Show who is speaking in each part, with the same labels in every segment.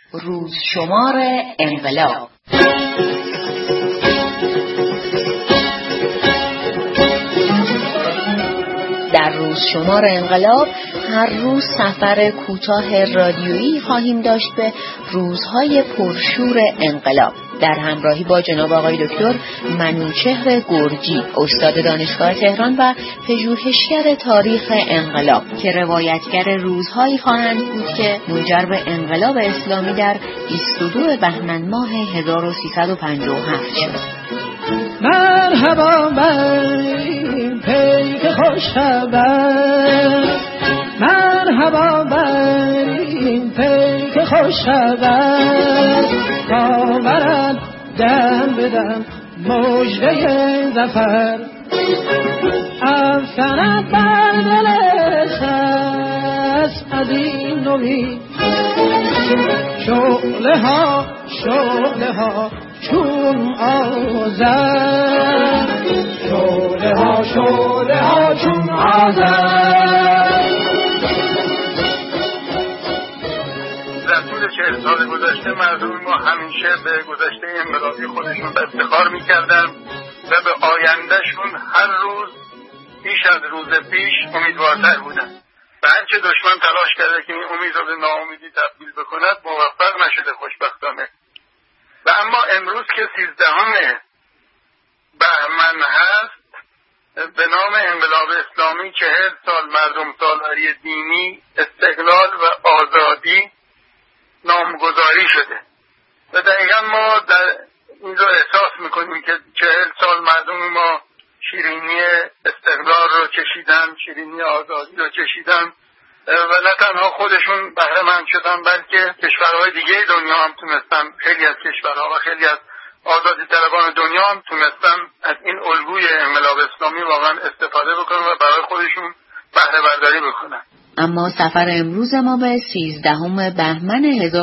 Speaker 1: روزشمار انقلاب. در روزشمار انقلاب هر روز سفر کوتاه رادیویی خواهیم داشت به روزهای پرشور انقلاب در همراهی با جناب آقای دکتر منوچهر گرجی، استاد دانشگاه تهران و پژوهشگر تاریخ انقلاب که روایتگر روزهایی خواهند بود که منجر به انقلاب اسلامی در 22 بهمن ماه 1357 شد.
Speaker 2: مرحبا بریم پیک خوشخبر، مرحبا بریم پیک خوشخبر، تا برد دم بدم مژده ظفر، افسرد بر دل خس از این نوید، شعله ها چون آذر، شعله ها چون آذر.
Speaker 3: در طول 40 سال گذشته مردم ما همیشه به گذشته انقلابی خودشون افتخار میکردن و به آیندهشون هر روز بیش از روز پیش امیدوارتر بودن و هرچه دشمن تلاش کرده که این امید رو به ناامیدی تبدیل بکند موفق نشده خوشبختانه. و اما امروز که 13 بهمن هست، به نام انقلاب اسلامی 40 سال مردم سالاری دینی، استقلال و آزادی نامگذاری شده و دقیقا ما در این رو احساس میکنیم که 40 سال مردم ما شیرینی استقلال رو چشیدن، شیرینی آزادی رو چشیدن و نه تنها خودشون بهره مند شدن بلکه کشورهای دیگه دنیا هم تونستن، خیلی از کشورها و خیلی از آزادی طلبان دنیا هم تونستن از این الگوی انقلاب اسلامی واقعا استفاده بکنن و برای خودشون بهره برداری بکنن.
Speaker 1: اما سفر امروز ما به 13 بهمن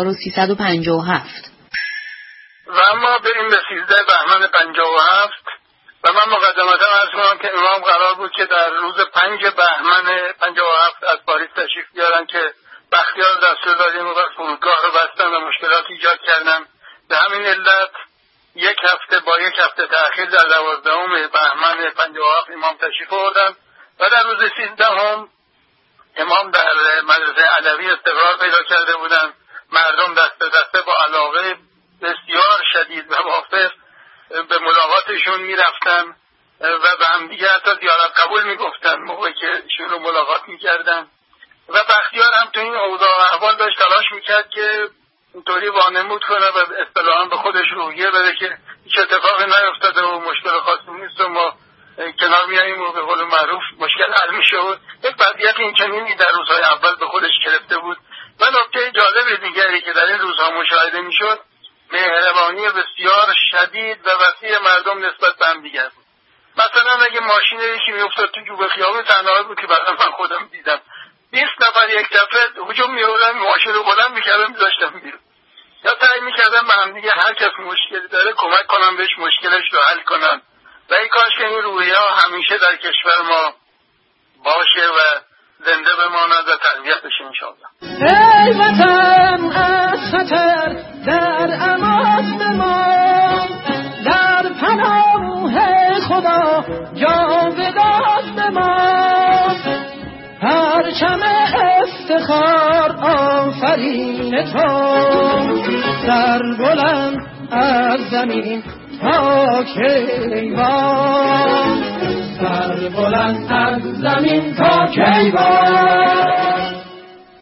Speaker 1: 1357
Speaker 3: و اما بریم به 13 بهمن 57 و من مقدمتا عرض کنم که امام قرار بود که در روز 5 بهمن 57 از پاریس تشریف بیارن که بختیار دستور داد این وقت فرودگاه رو بستن و مشکلات ایجاد کردن. به همین علت یک هفته تأخیر در 12 بهمن 57 امام تشریف آوردن و در روز 13 امام در مدرسه علوی استقرار پیدا کرده بودن. مردم دست به دسته با علاقه بسیار شدید و وافر به ملاقاتشون میرفتن و به هم دیگه حتی زیارت قبول میگفتن موقعی که ایشون رو ملاقات میکردن و بختیار هم تو این اوضاع و احوال داشت تلاش میکرد که اینطوری وانمود کنه و اصطلاحاً به خودش روحیه بده که هیچ اتفاقی نیفتاده و مشکل خاصی نیست و ما کنار میاییم و به قول معروف مشکل حل میشه و یک وضعیت این چنینی در روزهای اول به خودش گرفته بود. و نکته جالب دیگری که در این روزها مشاهده میشد مهربانی بسیار شدید و وسیع مردم نسبت به هم دیگر بود. مثلا اگه ماشین یکی میافتاد تو جوب خیابون تنها بود که بعدا من خودم دیدم 20 نفر یک دفعه هجوم میآوردن ماشین رو بلند میکردن میذاشتن بیرون یا سعی میکردن به هم دیگه هر کس مشکلی داره کمک کنن بهش مشکلش رو حل کنن و این کاش که این روحیه ها همیشه در کشور ما باشه و زنده بماند و تقویت بشه انشاءالله.
Speaker 2: ای وطن از خطر در امان بمان، در پناه خدا جان به دست بمان، پرچم افتخار آفرین تو در بلند از زمین تا کیوان، سر بلند از زمین تا کیوان.